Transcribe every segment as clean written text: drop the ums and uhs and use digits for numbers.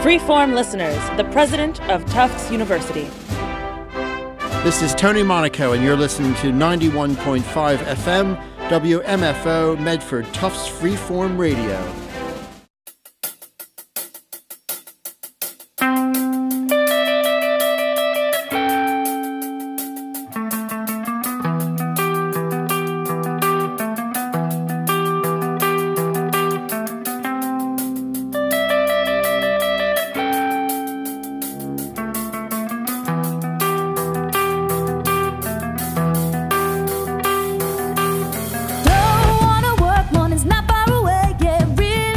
Freeform listeners, the president of Tufts University. This is Tony Monaco, and you're listening to 91.5 FM, WMFO, Medford, Tufts Freeform Radio. Don't wanna work, money's not far away, yeah, real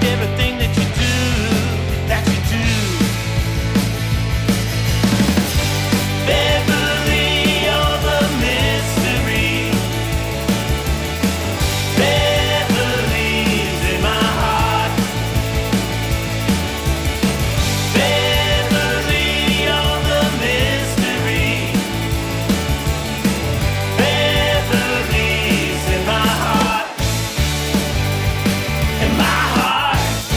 everything that you do. Beverly, you're the mystery. Beverly's in my heart. Beverly, you're the mystery. Beverly's in my heart. In my heart.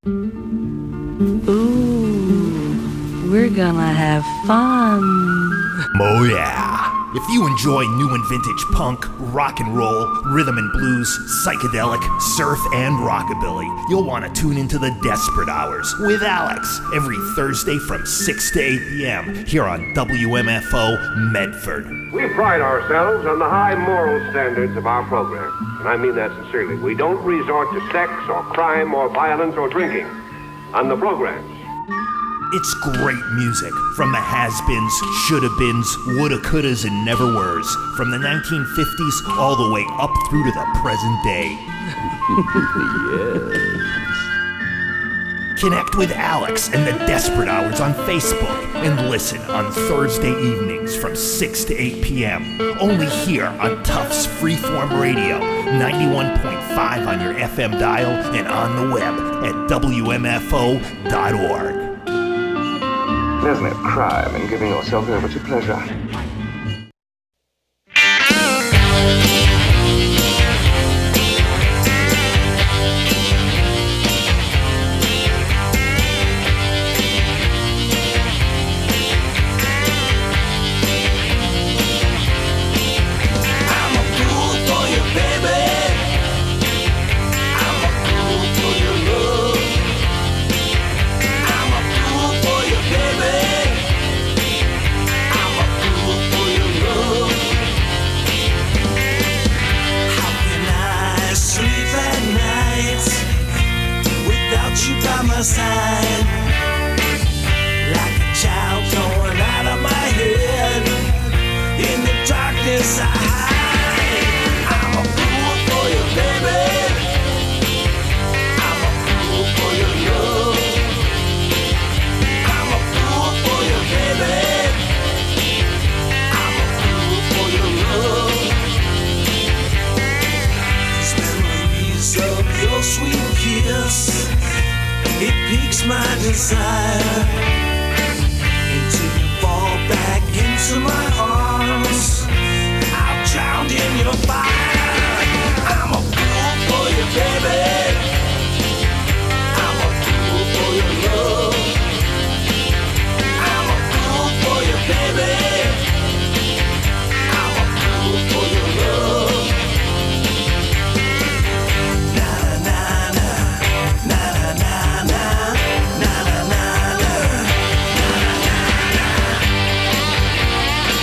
Ooh, we're gonna have fun. Oh yeah. If you enjoy new and vintage punk, rock and roll, rhythm and blues, psychedelic, surf, and rockabilly, you'll want to tune into the Desperate Hours with Alex every Thursday from 6 to 8 p.m. here on WMFO Medford. We pride ourselves on the high moral standards of our program, and I mean that sincerely. We don't resort to sex or crime or violence or drinking on the programs. It's great music from the has-beens, shoulda-beens, woulda-couldas, and never-weres, from the 1950s all the way up through to the present day. Yes. Connect with Alex and the Desperate Hours on Facebook and listen on Thursday evenings from 6 to 8 p.m. Only here on Tufts Freeform Radio, 91.5 on your FM dial and on the web at WMFO.org. There's no crime in giving yourself over to pleasure. Side, like a child going out of my head. In the darkness I hide. I'm a fool for you, baby. I'm a fool for your love. I'm a fool for you, baby. I'm a fool for your love. These memories of your sweet kiss, it piques my desire until you fall back into my arms. I'm drowned in your fire. I'm a fool for you, baby. I'm a fool for your love. I'm a fool for you, baby. I'm a fool for your love. Na na na na na na. Na na na na na na na.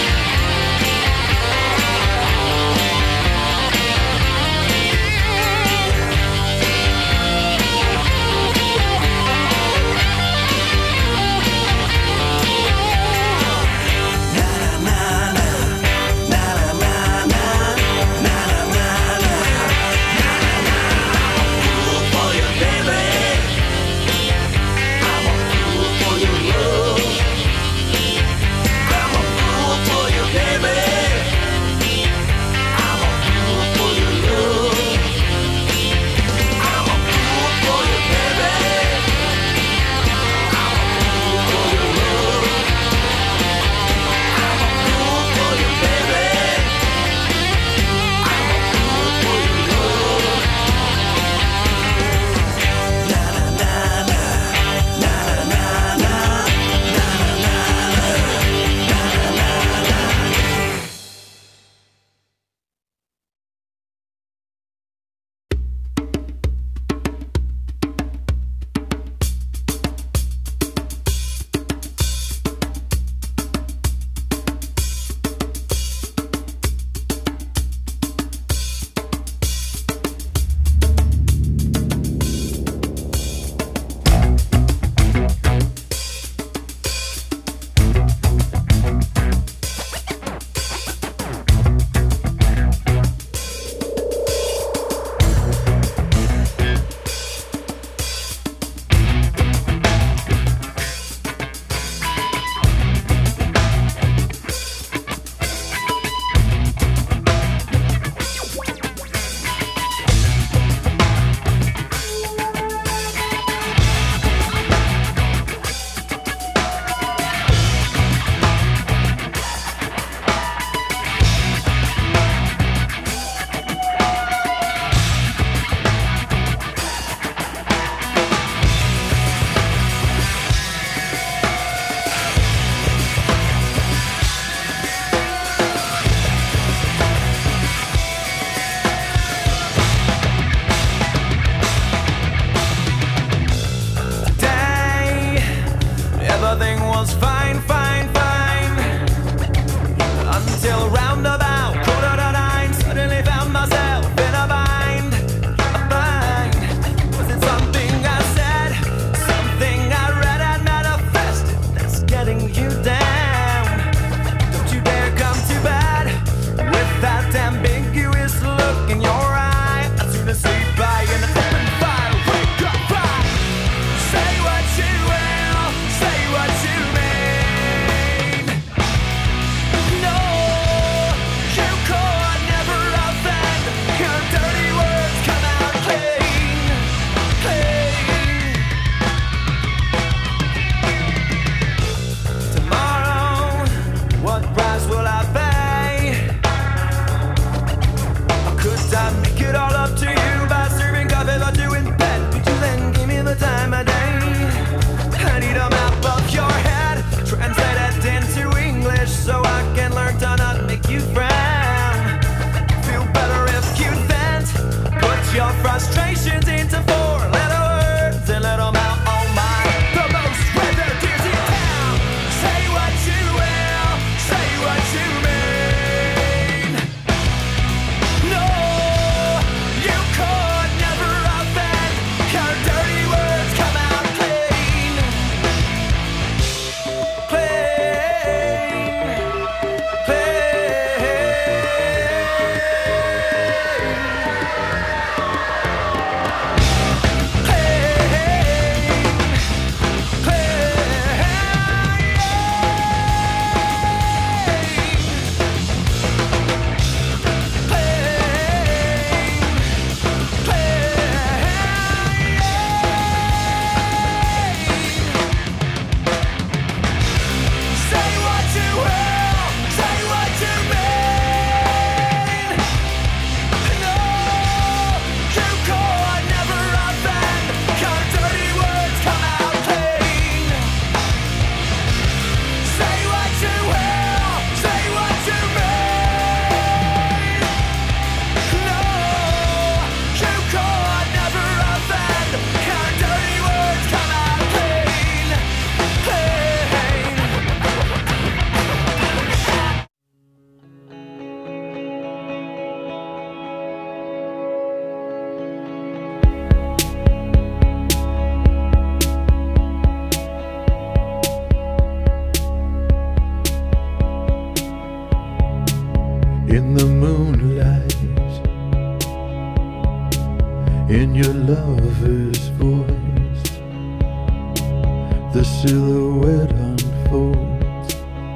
in your lover's voice. The silhouette unfolds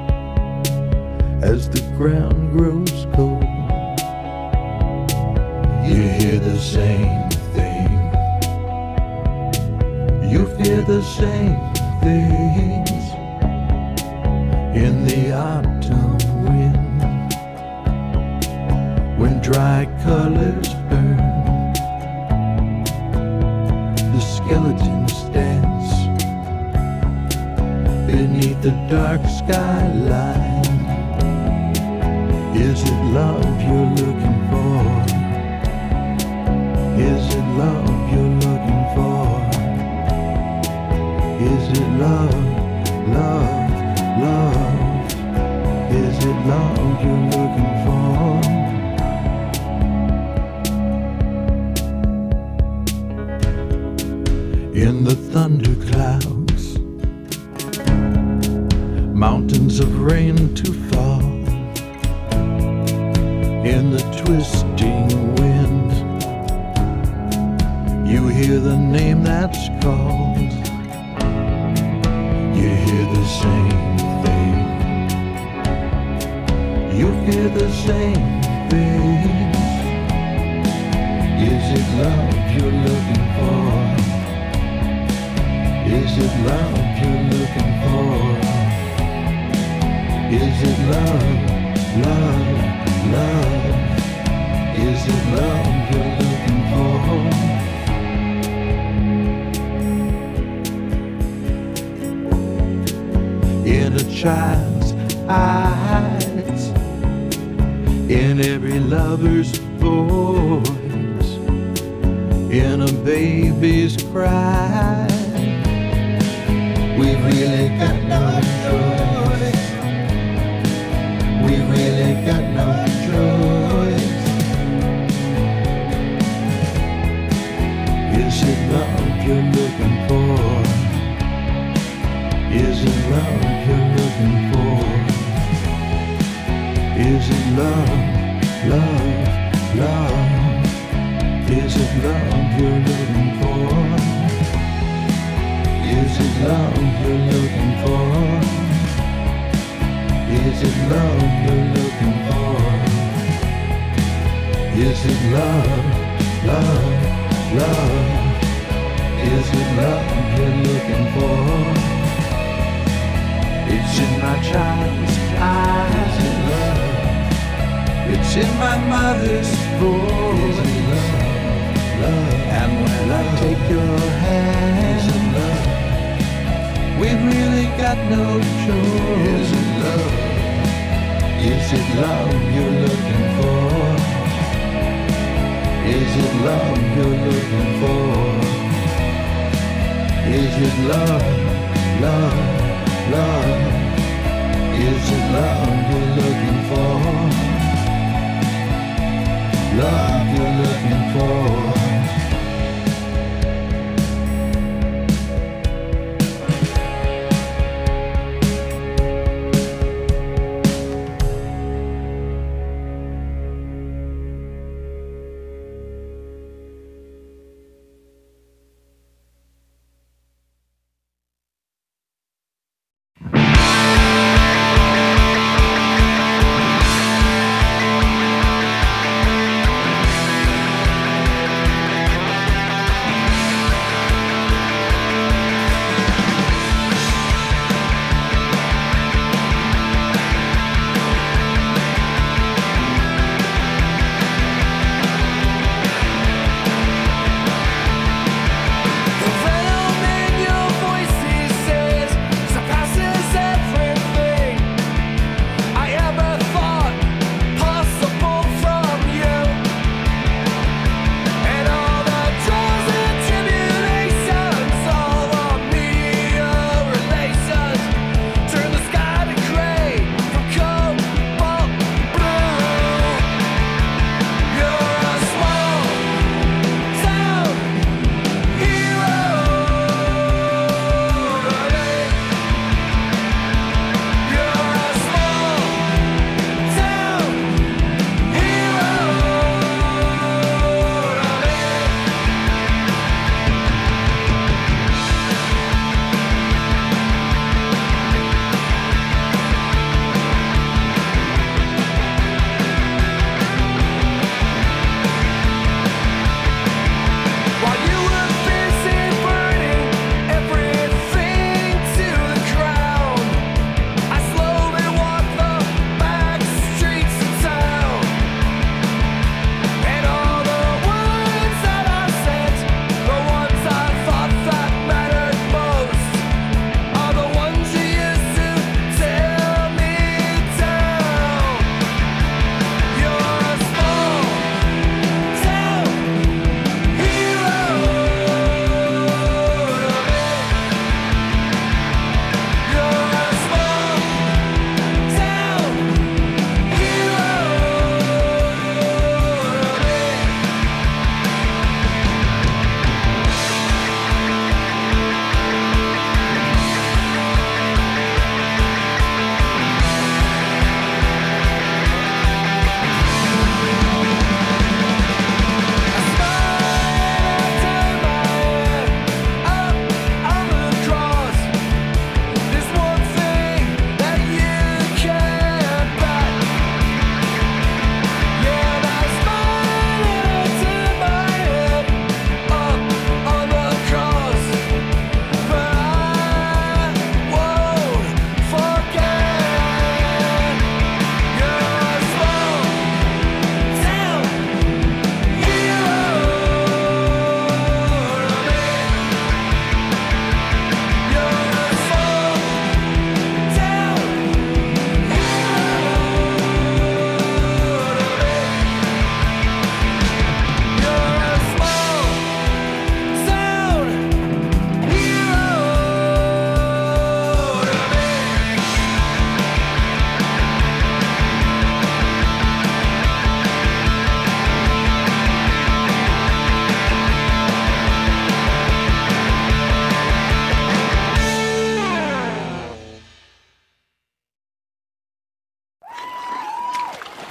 as the ground grows cold. You hear the same thing, you fear the same things in the autumn wind, when dry colors burn, the skeletons dance beneath the dark skyline. Is it love you're looking for? Is it love you're looking for? Is it love, love, love? Is it love you're looking for? In the thunderclouds, mountains of rain to fall, in the twisting wind, you hear the name that's called. You hear the same thing, you hear the same thing. Is it love you're looking for? Is it love you're looking for? Is it love, love, love? Is it love you're looking for? In a child's eyes, in every lover's voice, in a baby's cry, we've really got no choice. We've really got no choice. Is it love you're looking for? Is it love you're looking for? Is it love, love, love? Is it love you're looking for? Is it love you're looking for? Is it love you're looking for? Is it love, love, love? Is it love you're looking for? It's in my child's eyes, is it love? It's in my mother's voice, is it love, love? And when I take your hand, is it love? We've really got no choice. Is it love? Is it love you're looking for? Is it love you're looking for? Is it love, love, love? Is it love you're looking for? Love you're looking for?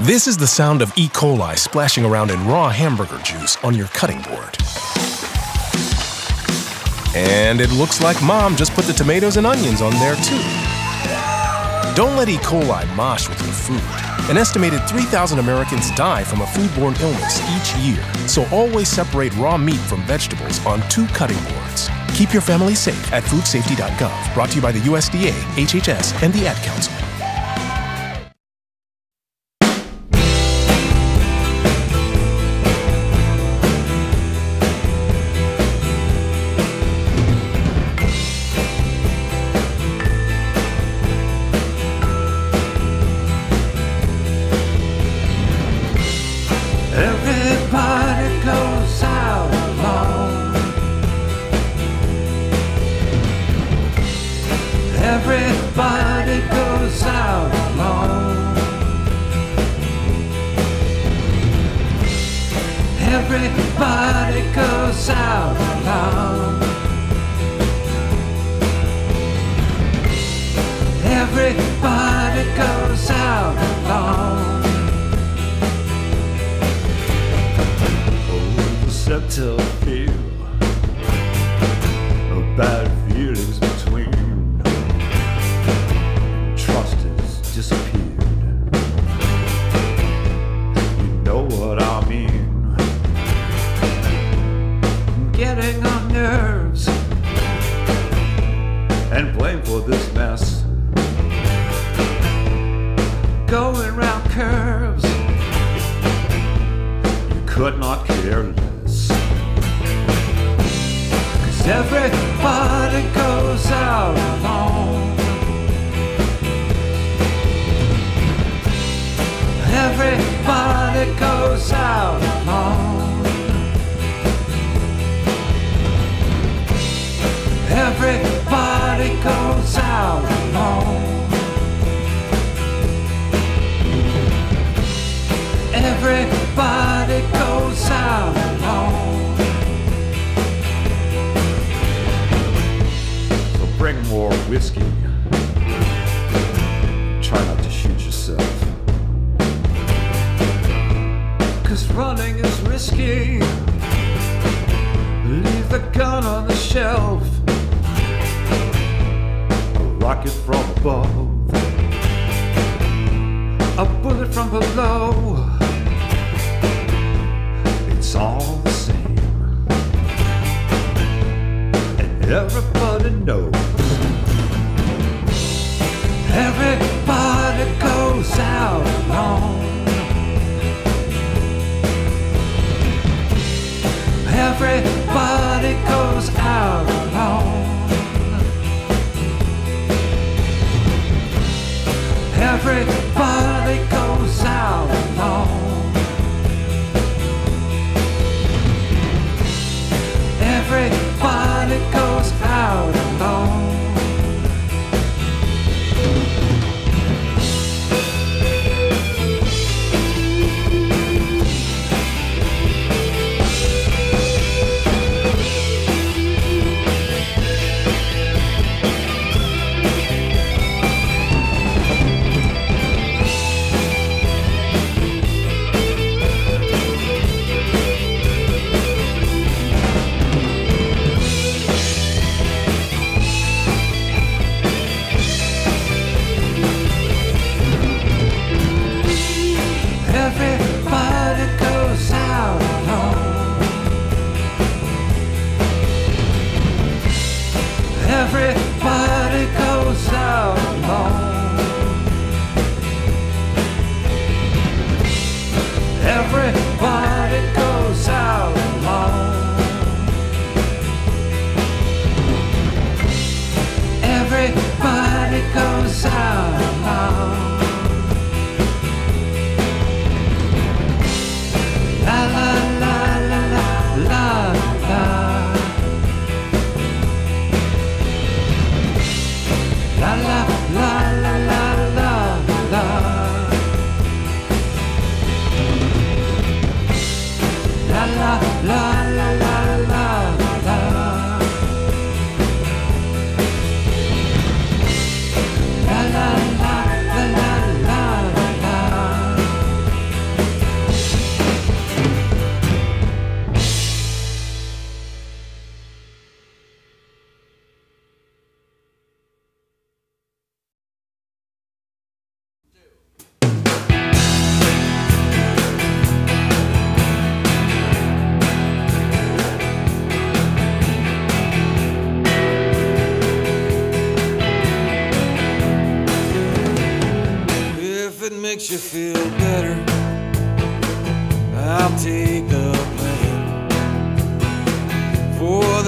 This is the sound of E. coli splashing around in raw hamburger juice on your cutting board. And it looks like Mom just put the tomatoes and onions on there too. Don't let E. coli mosh with your food. An estimated 3,000 Americans die from a foodborne illness each year, so always separate raw meat from vegetables on 2 cutting boards. Keep your family safe at foodsafety.gov. Brought to you by the USDA, HHS, and the Ad Council. Everybody goes out alone. Everybody goes out alone. Everybody goes out alone. Everybody goes out alone. Subtle feel of bad feelings between. Trust has disappeared. You know what I mean. Getting on nerves and blame for this mess. Going round curves. You could not care less. Everybody goes out alone. Everybody goes out alone. Everybody goes out alone. Everybody goes out alone. Bring more whiskey. Try not to shoot yourself. 'Cause running is risky. Leave the gun on the shelf. A rocket from above. A bullet from below. It's all the same. And everybody knows. Everybody goes out alone. Everybody goes out alone. Everybody goes out alone. Everybody goes out alone. Everybody goes out alone. Everybody goes out alone. Everybody goes out alone. Everybody goes out alone. La la la la la la la.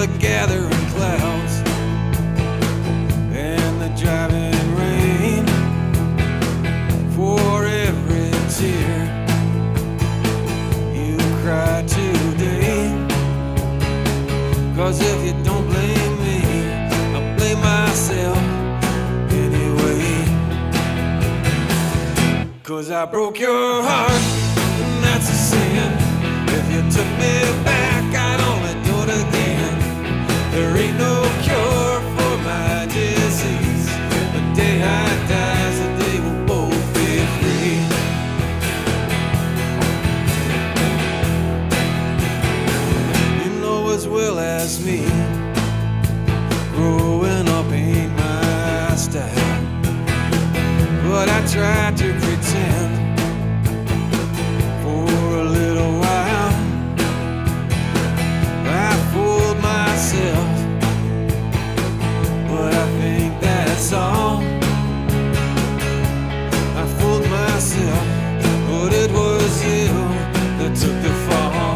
the gathering clouds and the driving rain. For every tear you cry today, 'cause if you don't blame me, I blame myself anyway. 'Cause I broke your heart, and that's a sin. If you took me back, I'd only do it again. There ain't no cure for my disease. The day I die is the day we'll both be free. You know as well as me, growing up ain't my style, but I tried to pretend for a little while. I fooled myself, but I think that's all. I fooled myself, but it was you that took the fall.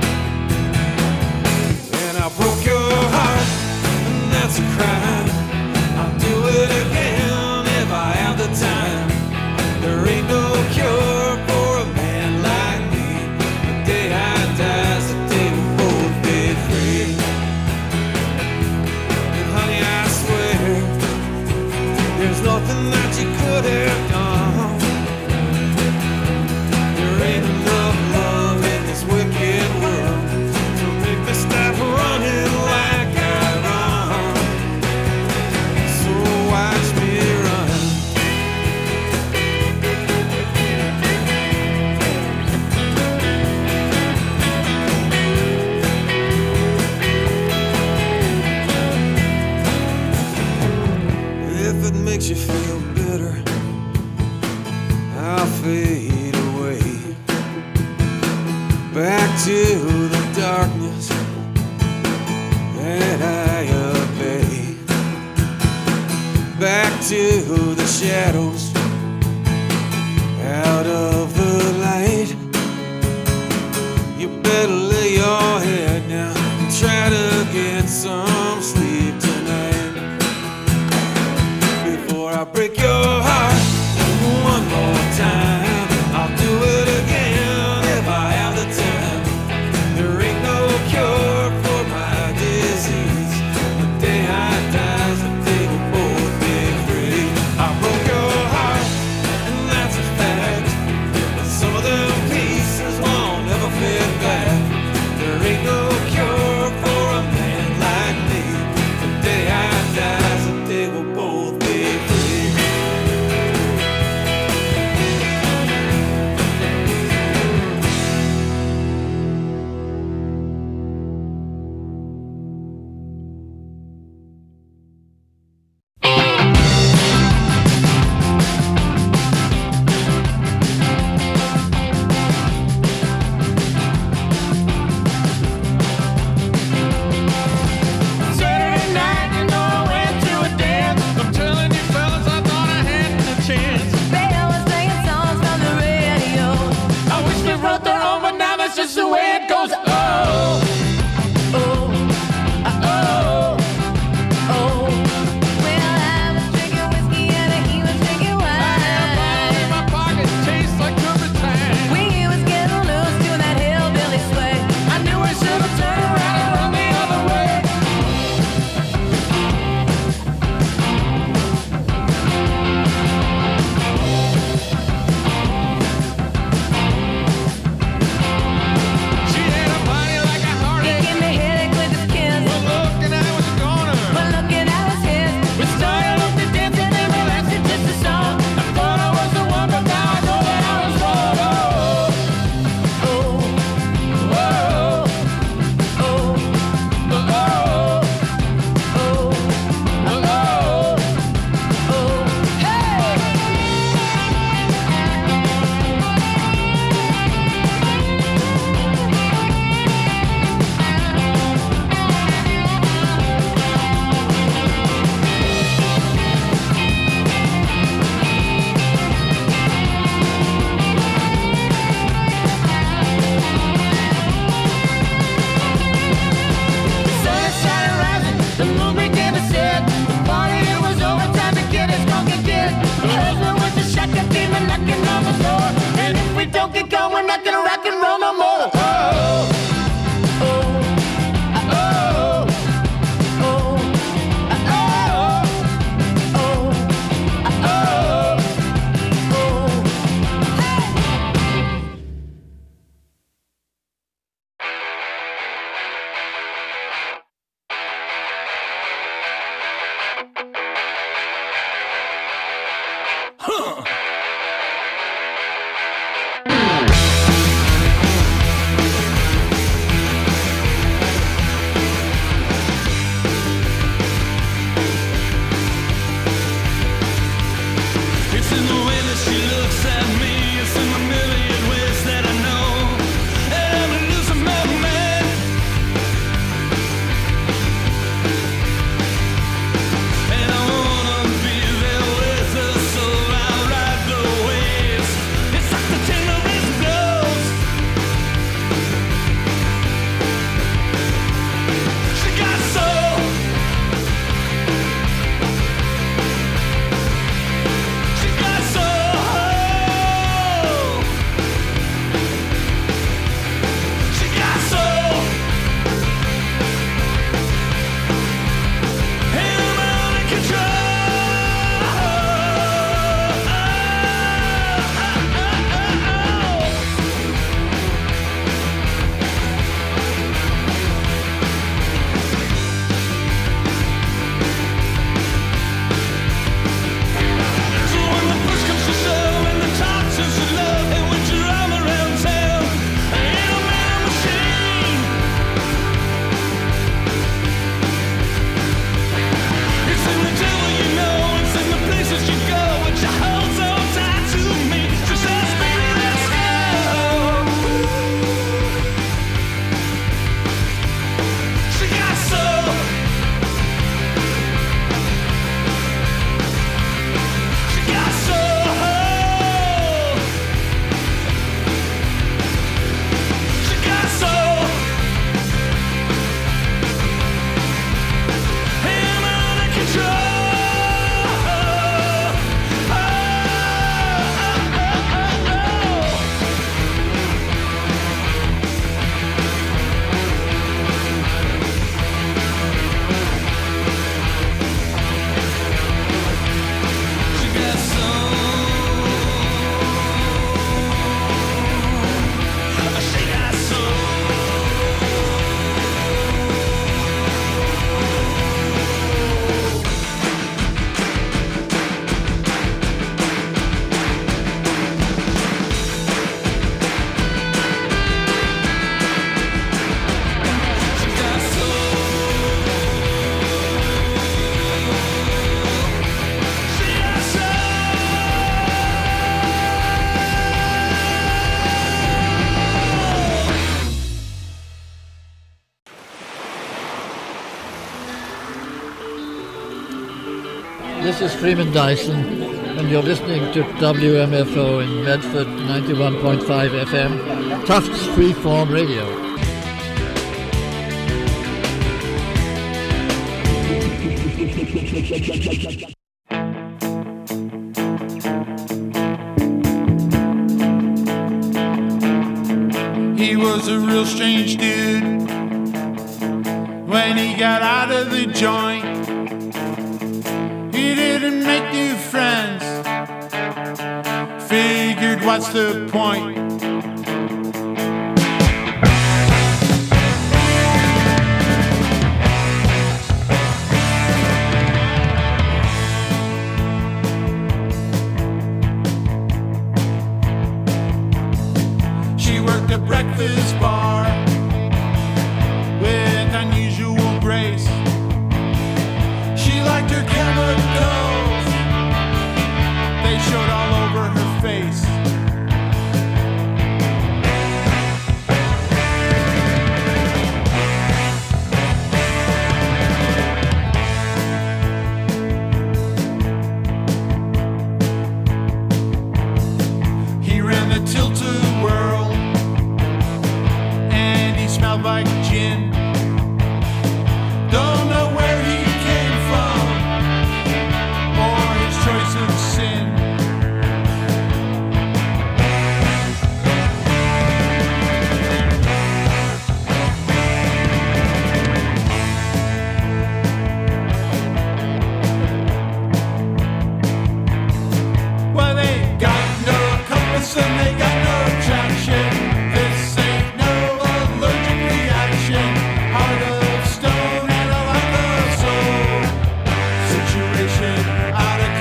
And I broke your heart, and that's a crime. I'll do it again if I have the time. There ain't no cure for a man like me. The day I die is the day we'll both be free. And honey, I swear, there's nothing that you could have done. There ain't enough love in this wicked world to make me stop running like I run. So watch me run. If it makes you feel bitter, I'll fade away back to the darkness that I obey, back to the shadows, out of the light. You better lay your head down and try to get some sleep tonight before I break your heart one more time. I'll do it again if I have the time. There ain't no cure for my disease. The day I die is the day we'll both be free. I broke your heart, and that's a fact. But some of them pieces won't ever fit back. There ain't no cure for a man like me. The day I die is the day we'll both be free. This is Freeman Dyson, and you're listening to WMFO in Medford, 91.5 FM, Tufts Freeform Radio. He was a real strange dude when he got out of the joint. He didn't make new friends, figured what's the point? She worked a breakfast bar with unusual grace. She liked her chemicals, they showed all over her face. He ran the tilt-a world and he smelled like gin. Don't know where he came from or his choice of sin. Well, they got no compass and they got no traction. This ain't no allergic reaction. Heart of stone and a lack of soul. Situation out of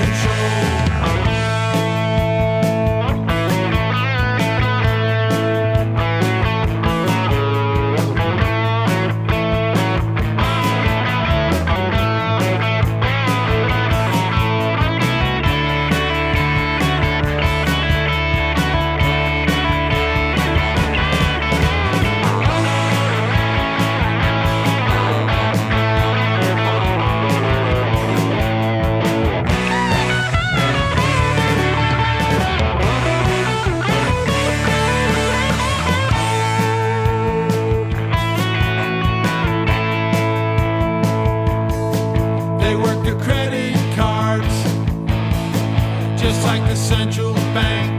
They worked the credit cards just like the central bank.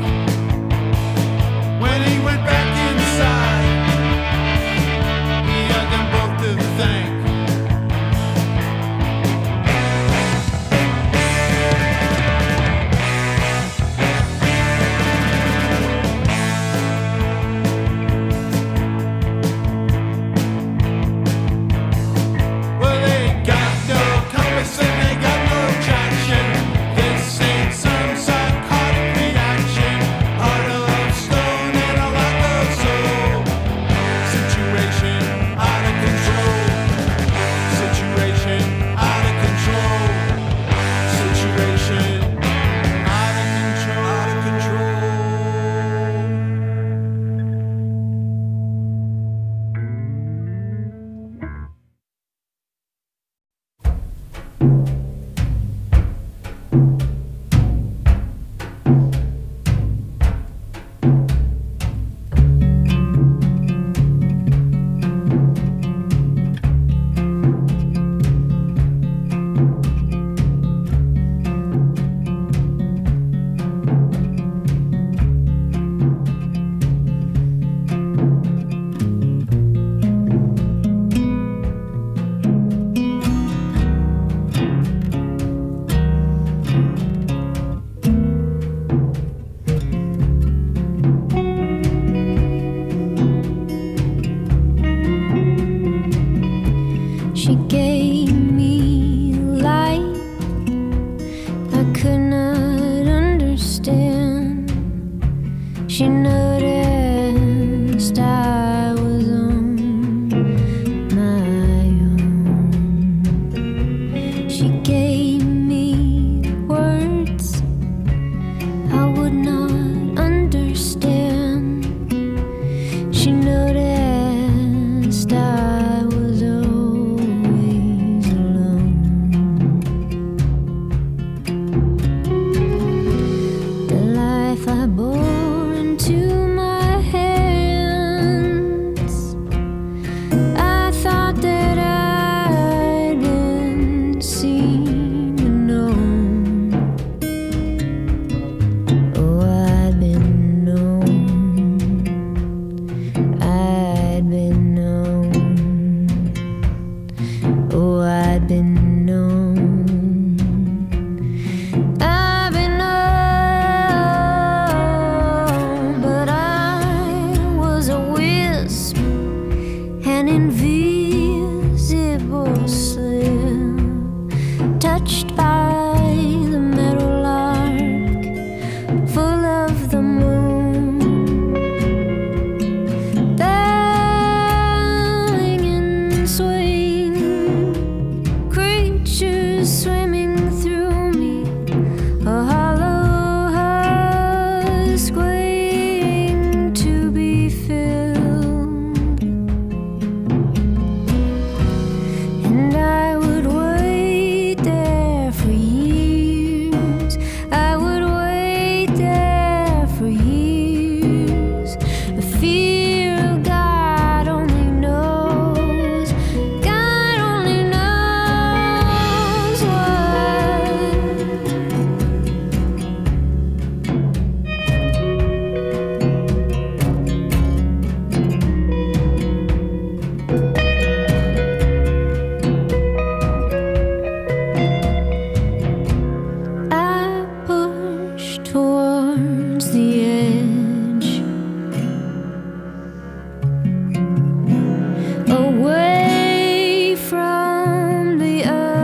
When he went back inside, he had them both to thank. Well, they got no compass and they got no traction. This ain't some psychotic reaction. Heart of stone and a lack of soul. Situation out of control. Situation out of control. Situation out of control. Out of control. She gave me light I could not understand. She noticed I was on my own. She gave me words I would not understand. She noticed I was always alone. slip, touched by the meadow lark, full of the moon, bowing and swaying, creatures swimming through me, a hollow husk waiting to be filled. And I would wait there for years. I would wait there for years. The fear of God only knows. God only knows what. I push towards the edge, away from the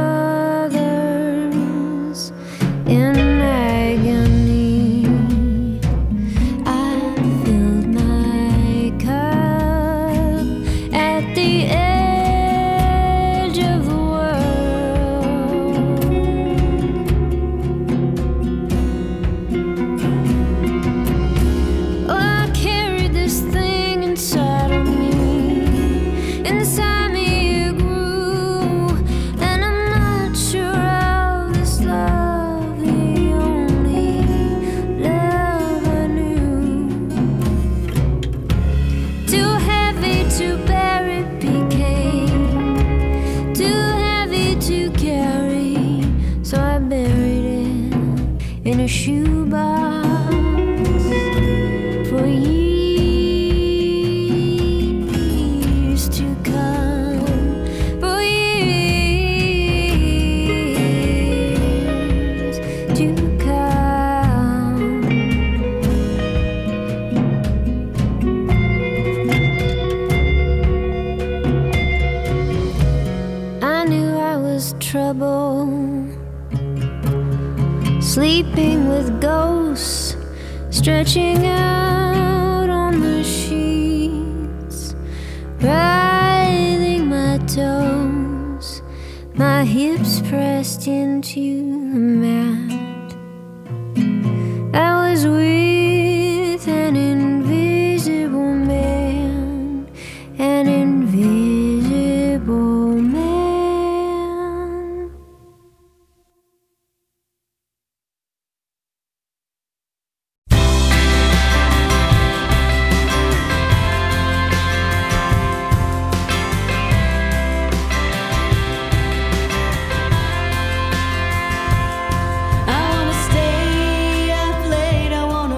others in agony. I filled my cup at the edge of the world. Oh, I carried this thing inside of me. Inside me it grew, and I'm not sure how this love, the only love I knew, too heavy to bear it became, too heavy to carry, so I buried it in a shoebox for years to come, for years to come. I knew I was trouble, sleeping with ghosts, stretching out on the sheets, writhing my toes, my hips pressed into the mat. I was with an invisible man, an invisible man. I wanna stay up late, I wanna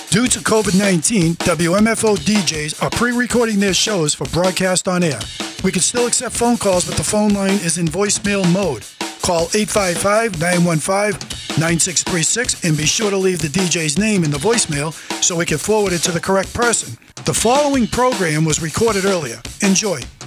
Due to COVID-19, WMFO DJs are pre-recording their shows for broadcast on air. We can still accept phone calls, but the phone line is in voicemail mode. Call 855-915-9636 and be sure to leave the DJ's name in the voicemail so we can forward it to the correct person. The following program was recorded earlier. Enjoy.